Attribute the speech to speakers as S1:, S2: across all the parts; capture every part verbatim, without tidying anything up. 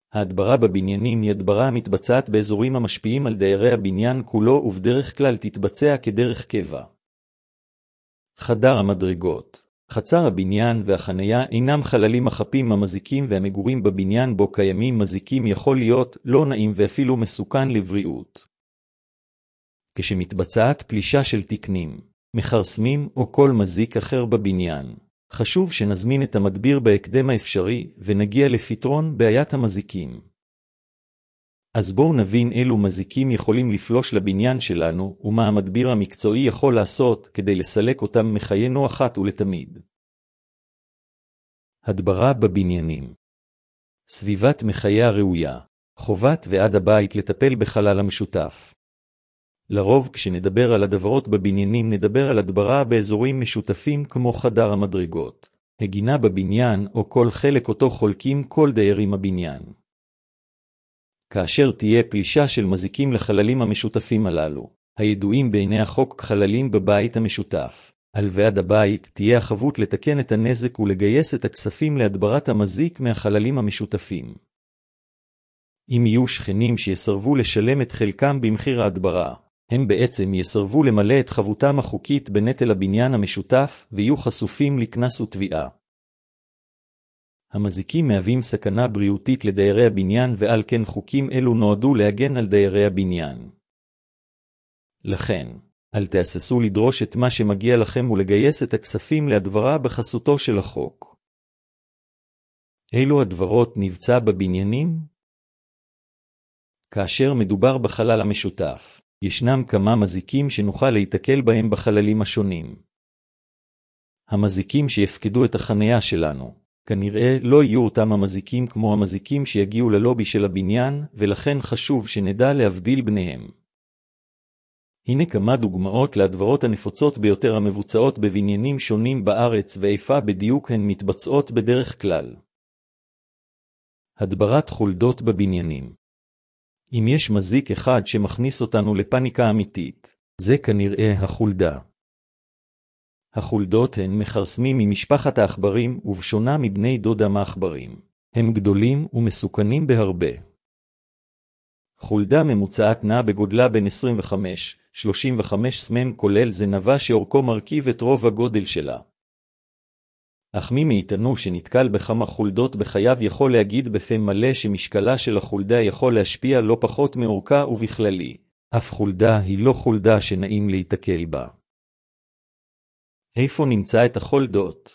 S1: ההדברה בבניינים היא הדברה המתבצעת באזורים המשפיעים על דיירי הבניין כולו ובדרך כלל תתבצע כדרך קבע. חדר המדרגות. חצר הבניין והחנייה אינם חללים החפים המזיקים והמגורים בבניין בו קיימים מזיקים יכול להיות לא נעים ואפילו מסוכן לבריאות. כשמתבצעת פלישה של תקנים, מחרסמים או כל מזיק אחר בבניין, חשוב שנזמין את המדביר בהקדם האפשרי ונגיע לפתרון בעיית המזיקים. אז בואו נבין אילו מזיקים יכולים לפלוש לבניין שלנו ומה המדביר המקצועי יכול לעשות כדי לסלק אותם מחיינו אחת ולתמיד. הדברה בבניינים. סביבת מחיה ראויה. חובת ועד הבית לטפל בחלל המשותף. לרוב כשנדבר על הדברות בבניינים נדבר על הדברה באזורים משותפים כמו חדר המדרגות, הגינה בבניין או כל חלק אותו חולקים כל דיירים הבניין. כאשר תהיה פלישה של מזיקים לחללים המשותפים הללו, הידועים בעיני החוק חללים בבית המשותף, על ועד הבית תהיה החבות לתקן את הנזק ולגייס את הכספים להדברת המזיק מהחללים המשותפים. אם יהיו שכנים שיסרבו לשלם את חלקם במחיר ההדברה, הם בעצם יסרבו למלא את חבותם החוקית בנטל הבניין המשותף ויהיו חשופים לקנס ותביעה. המזיקים מהווים סכנה בריאותית לדיירי הבניין ועל כן חוקים אלו נועדו להגן על דיירי הבניין. לכן, אל תהססו לדרוש את מה שמגיע לכם ולגייס את הכספים להדברה בחסותו של החוק. אילו הדברות נבצע בבניינים? כאשר מדובר בחלל המשותף, ישנם כמה מזיקים שנוכל להתקל בהם בחללים השונים. המזיקים שיפקדו את החנייה שלנו, כנראה לא יהיו אותם המזיקים כמו המזיקים שיגיעו ללובי של הבניין, ולכן חשוב שנדע להבדיל ביניהם. הנה כמה דוגמאות להדברות הנפוצות ביותר המבוצעות בבניינים שונים בארץ ואיפה בדיוק הן מתבצעות בדרך כלל. הדברת חולדות בבניינים. אם יש מזיק אחד שמכניס אותנו לפניקה אמיתית, זה כנראה החולדה. החולדות הן מחרסמים ממשפחת העכברים ובשונה מבני דודה מעכברים. הם גדולים ומסוכנים בהרבה. חולדה ממוצעת נעה בגודלה בין עשרים וחמש עד שלושים וחמש סמ"ק כולל זנבה שאורכו מרכיב את רוב הגודל שלה. אך מי מאיתנו שנתקל בכמה חולדות בחייו יכול להגיד בפה מלא שמשקלה של החולדה יכול להשפיע לא פחות מאורכה ובכללי. אף חולדה היא לא חולדה שנעים להתקל בה. איפה נמצא את החולדות?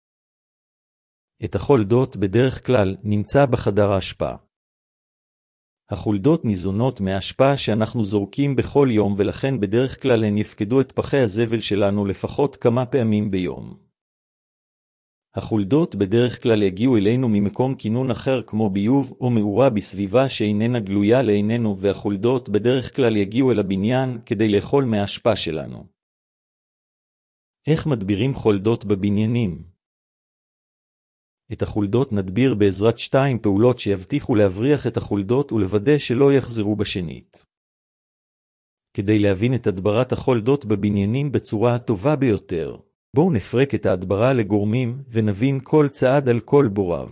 S1: את החולדות בדרך כלל נמצא בחדר האשפה. החולדות ניזונות מהאשפה שאנחנו זורקים בכל יום ולכן בדרך כלל הן יפקדו את פחי הזבל שלנו לפחות כמה פעמים ביום. החולדות בדרך כלל יגיעו אלינו ממקום כינון אחר כמו ביוב או מאורה בסביבה שאיננה גלויה לעינינו והחולדות בדרך כלל יגיעו אל הבניין כדי לאכול מהאשפה שלנו. איך מדבירים חולדות בבניינים? את החולדות נדביר בעזרת שתיים פעולות שיבטיחו להבריח את החולדות ולוודא שלא יחזרו בשנית. כדי להבין את הדברת החולדות בבניינים בצורה הטובה ביותר, בואו נפרק את ההדברה לגורמים ונבין כל צעד על כל בוריו.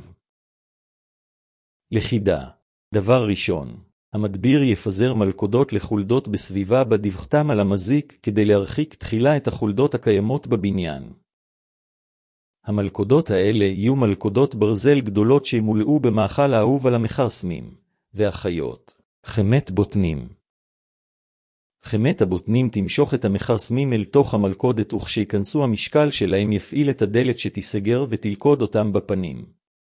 S1: לכידה. דבר ראשון, המדביר יפזר מלכודות לחולדות בסביבה בדווחתם על המזיק כדי להרחיק תחילה את החולדות הקיימות בבניין. המלכודות האלה יהיו מלכודות ברזל גדולות שימולאו במאכל האהוב על המחרסמים והחיות. חמת בוטנים. חמת הבוטנים תמשוך את המחרסמים אל תוך המלכודת וכשיכנסו המשקל שלהם יפעיל את הדלת שתיסגר ותלכוד אותם בפנים.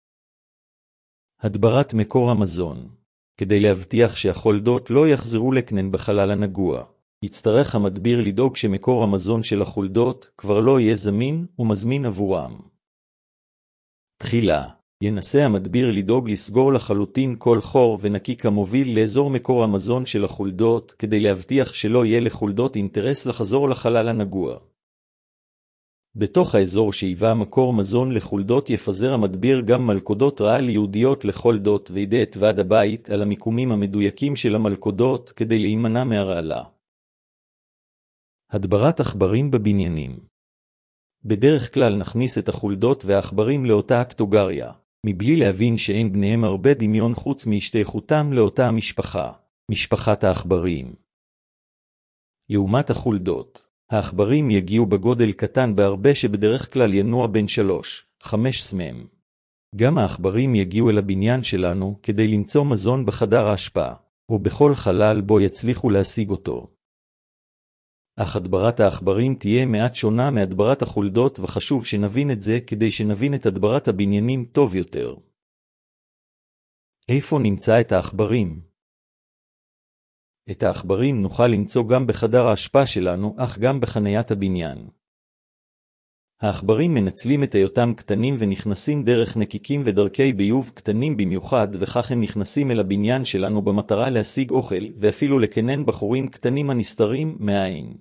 S1: הדברת מקור המזון. כדי להבטיח שהחולדות לא יחזרו לקנן בחלל הנגוע, יצטרך המדביר לדאוג שמקור המזון של החולדות כבר לא יהיה זמין ומזמין עבורם. תחילה, ינסה המדביר לדאוג לסגור לחלוטין כל חור ונקי כמוביל לאזור מקור המזון של החולדות כדי להבטיח שלא יהיה לחולדות אינטרס לחזור לחלל הנגוע. בתוך האזור שהיווה מקור מזון לחולדות יפזר המדביר גם מלכודות רעל ייעודיות לחולדות וידע את ועד הבית על המיקומים המדויקים של המלכודות כדי להימנע מהרעלה. הדברת עכברים בבניינים. בדרך כלל נכניס את החולדות והעכברים לאותה הקטגוריה, מבלי להבין שאין בניהם הרבה דמיון חוץ מהשתייכותם לאותה המשפחה, משפחת העכברים. לעומת החולדות, העכברים יגיעו בגודל קטן בהרבה שבדרך כלל ינוע בין שלוש, חמש סמ"ם. גם העכברים יגיעו אל הבניין שלנו כדי למצוא מזון בחדר האשפה, או בכל חלל בו יצליחו להשיג אותו. אך הדברת העכברים תהיה מעט שונה מהדברת החולדות, וחשוב שנבין את זה כדי שנבין את הדברת הבניינים טוב יותר. איפה נמצא את העכברים? את העכברים נוכל למצוא גם בחדר האשפה שלנו, אך גם בחניית הבניין. העכברים מנצלים את היותם קטנים ונכנסים דרך נקיקים ודרכי ביוב קטנים במיוחד, וכך הם נכנסים אל הבניין שלנו במטרה להשיג אוכל, ואפילו לקנן בחורים קטנים הנסתרים מהעין.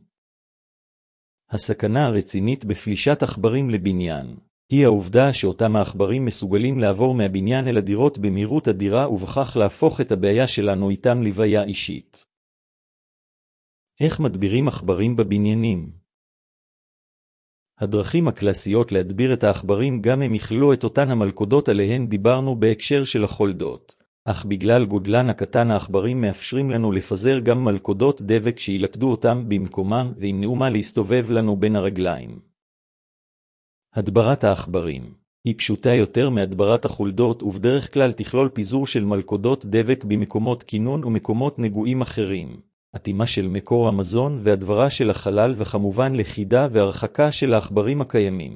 S1: הסכנה הרצינית בפלישת עכברים לבניין היא העובדה שאותם העכברים מסוגלים לעבור מהבניין אל הדירות במהירות אדירה, ובכך להפוך את הבעיה שלנו איתם לבעיה אישית. איך מדבירים עכברים בבניינים? הדרכים הקלאסיות להדביר את העכברים גם הם יכלו את אותן המלכודות עליהן דיברנו בהקשר של החולדות, אך בגלל גודלן הקטן העכברים מאפשרים לנו לפזר גם מלכודות דבק שילכדו אותם במקומם וימנעו מה להסתובב לנו בין הרגליים. הדברת העכברים היא פשוטה יותר מהדברת החולדות, ובדרך כלל תכלול פיזור של מלכודות דבק במקומות כינון ומקומות נגועים אחרים, התאימה של מקור המזון והדברה של החלל, וכמובן לכידה והרחקה של העכברים הקיימים.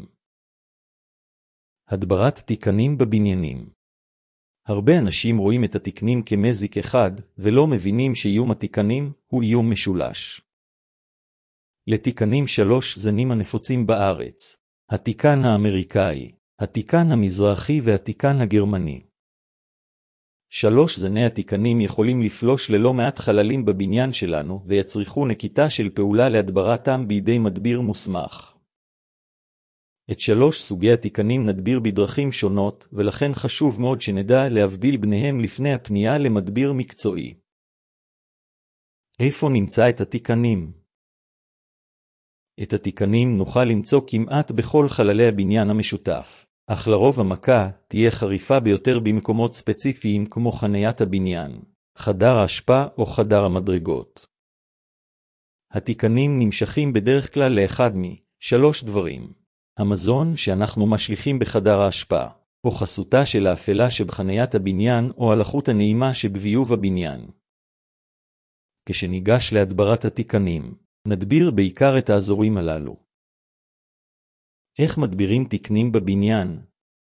S1: הדברת תיקנים בבניינים. הרבה אנשים רואים את התיקנים כמזיק אחד, ולא מבינים שאיום התיקנים הוא איום משולש. לתיקנים שלוש זנים הנפוצים בארץ: התיקן האמריקאי, התיקן המזרחי והתיקן הגרמני. שלוש זני התיקנים יכולים לפלוש ללא מעט חללים בבניין שלנו, ויצריכו נקיטה של פעולה להדברתם בידי מדביר מוסמך. את שלוש סוגי התיקנים נדביר בדרכים שונות, ולכן חשוב מאוד שנדע להבדיל ביניהם לפני הפנייה למדביר מקצועי. איפה נמצא את התיקנים? את התיקנים נוכל למצוא כמעט בכל חללי הבניין המשותף, אך לרוב המכה תהיה חריפה ביותר במקומות ספציפיים כמו חניית הבניין, חדר האשפה או חדר המדרגות. התיקנים נמשכים בדרך כלל לאחד משלוש דברים: המזון שאנחנו משליכים בחדר האשפה, או חסותה של האפלה שבחניית הבניין, או הלחות הנעימה שבביוב הבניין. כשניגש להדברת התיקנים, נדביר בעיקר את האזורים הללו. איך מדבירים תקנים בבניין?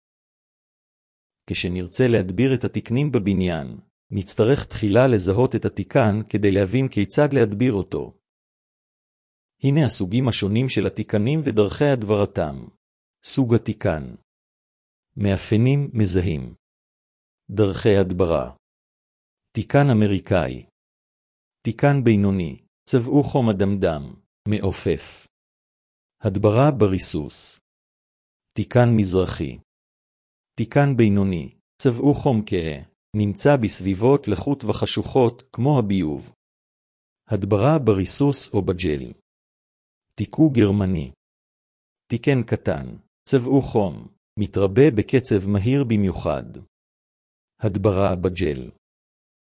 S1: כשנרצה להדביר את התקנים בבניין, נצטרך תחילה לזהות את התיקן כדי להבין כיצד להדביר אותו. הנה הסוגים השונים של התיקנים ודרכי הדברתם. סוג התיקן. מאפיינים מזהים. דרכי הדברה. תיקן אמריקאי. תיקן בינוני, צבעו חום אדמדם, מעופף. הדברה בריסוס. תיקן מזרחי. תיקן בינוני, צבעו חום כהה, נמצא בסביבות לחות וחשוכות כמו הביוב. הדברה בריסוס או בג'ל. תיקו גרמני. תיקן קטן, צבעו חום, מתרבה בקצב מהיר במיוחד. הדברה בג'ל.